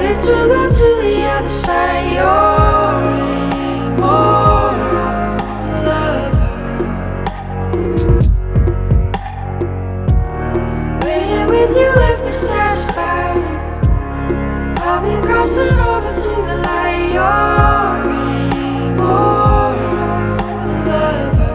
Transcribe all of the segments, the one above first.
ready to go to the other side. You're immortal lover. Waiting with you left me satisfied. I'll be crossing over to the light. You're immortal lover.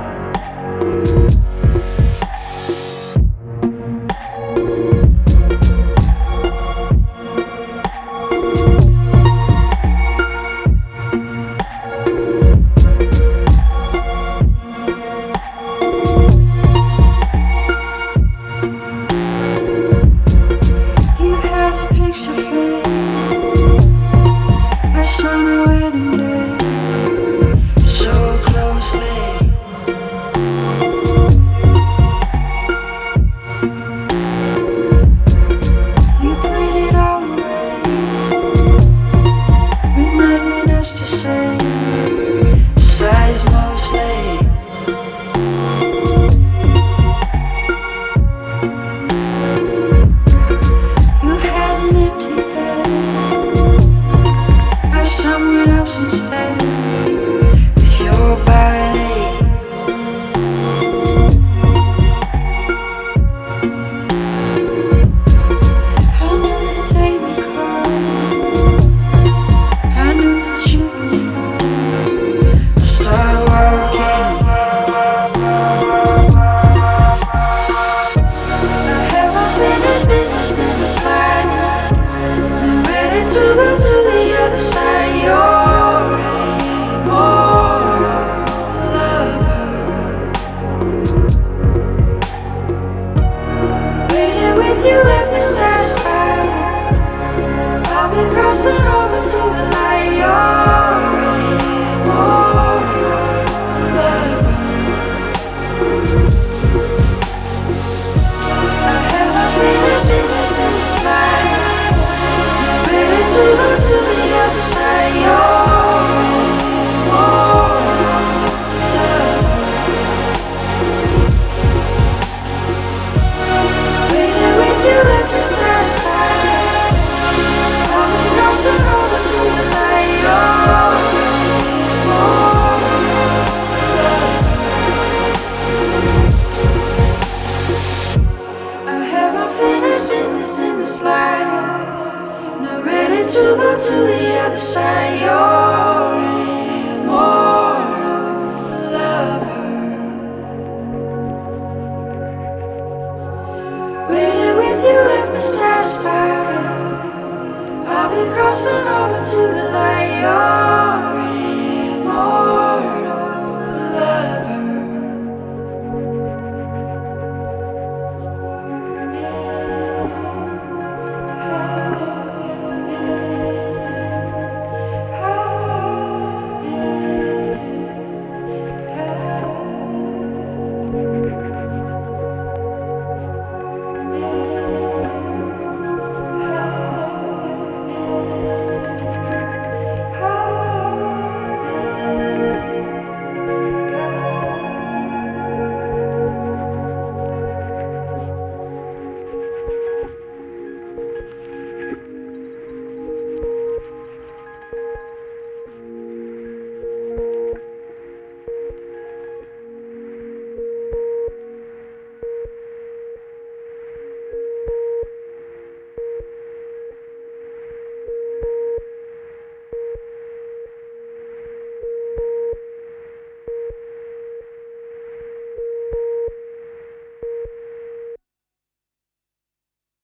You left me satisfied. I'll be crossing over to the light. You're immortal lover. I have unfinished business in this life. Ready to go to the other side. You're immortal lover. You left me satisfied. I'll be crossing over to the light. You're immortal lover. I have unfinished business in this life. Not ready to go to the other side. You're immortal lover. You left me satisfied. I'll be crossing over to the light. You're immortal.